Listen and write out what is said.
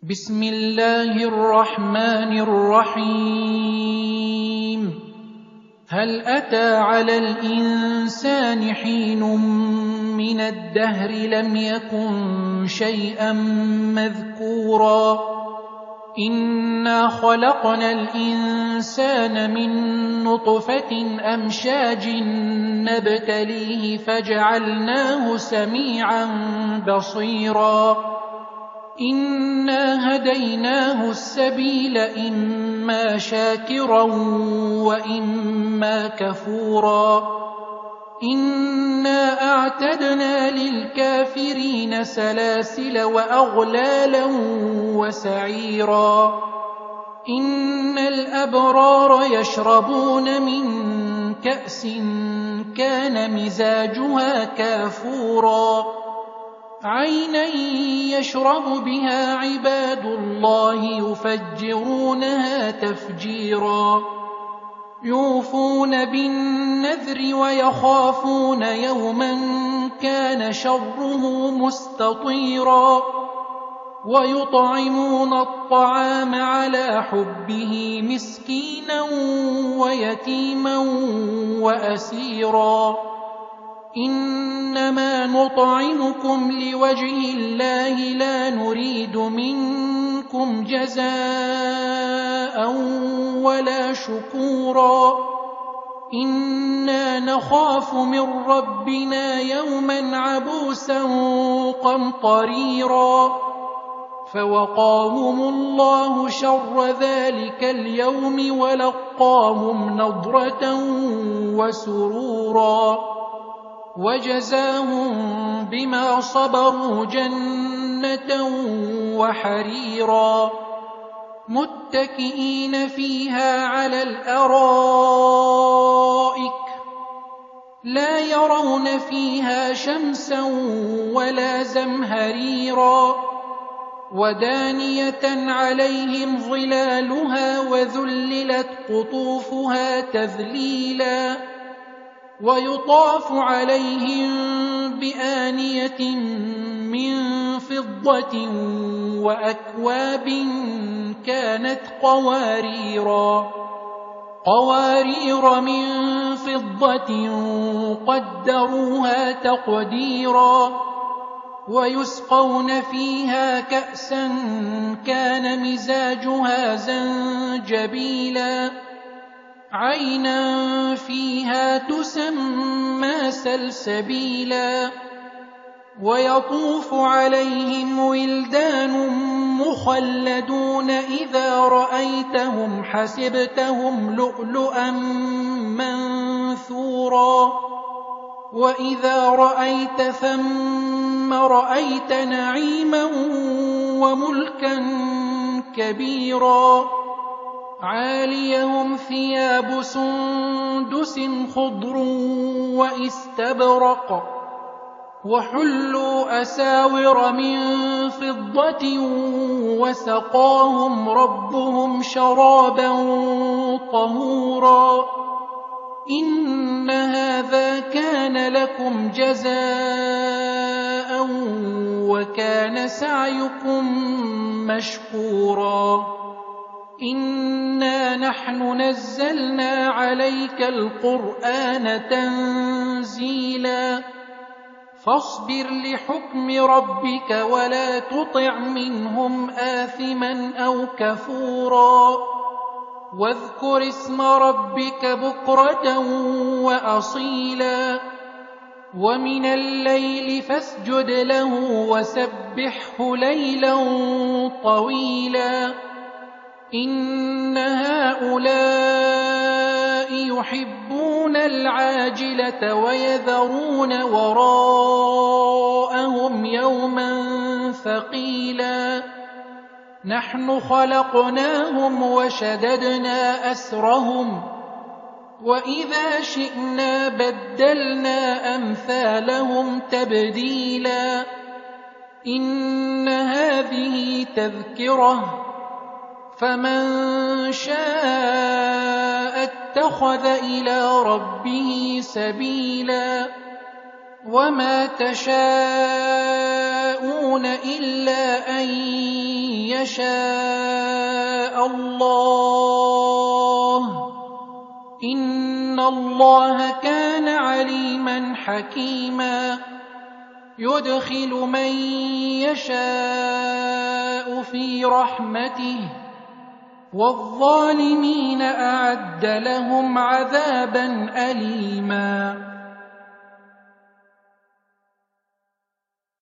بسم الله الرحمن الرحيم هل أتى على الإنسان حين من الدهر لم يكن شيئا مذكورا إنا خلقنا الإنسان من نطفة أمشاج نبتليه فجعلناه سميعا بصيرا إنا هديناه السبيل إما شاكرا وإما كفورا إنا أعتدنا للكافرين سلاسل وأغلالا وسعيرا إن الأبرار يشربون من كأس كان مزاجها كافورا عينا يشرب بها عباد الله يفجرونها تفجيرا يوفون بالنذر ويخافون يوما كان شره مستطيرا ويطعمون الطعام على حبه مسكينا ويتيما وأسيرا إنما نطعمكم لوجه الله لا نريد منكم جزاء ولا شكورا إنا نخاف من ربنا يوما عبوسا قمطريرا فوقاهم الله شر ذلك اليوم ولقاهم نضرة وسرورا وجزاهم بما صبروا جنة وحريرا متكئين فيها على الأرائك لا يرون فيها شمسا ولا زمهريرا ودانية عليهم ظلالها وذللت قطوفها تذليلا ويطاف عليهم بآنية من فضة وأكواب كانت قوارير من فضة قدروها تقديرا ويسقون فيها كأسا كان مزاجها زنجبيلا عينا فيها تسمى سلسبيلا ويطوف عليهم ولدان مخلدون إذا رأيتهم حسبتهم لؤلؤا منثورا وإذا رأيت ثم رأيت نعيما وملكا كبيرا عاليهم ثياب سندس خضر واستبرق وحلوا أساور من فضة وسقاهم ربهم شرابا طهورا إن هذا كان لكم جزاء وكان سعيكم مشكورا إنا نحن نزلنا عليك القرآن تنزيلا فاصبر لحكم ربك ولا تطع منهم آثما أو كفورا واذكر اسم ربك بكرة وأصيلا ومن الليل فاسجد له وسبحه ليلا طويلا إن هؤلاء يحبون العاجلة ويذرون وراءهم يوما ثقيلا نحن خلقناهم وشددنا أسرهم وإذا شئنا بدلنا أمثالهم تبديلا إن هذه تذكرة فمن شاء اتخذ إلى ربه سبيلا وما تشاءون إلا أن يشاء الله إن الله كان عليما حكيما يدخل من يشاء في رحمته والظالمين أعد لهم عذابا أليما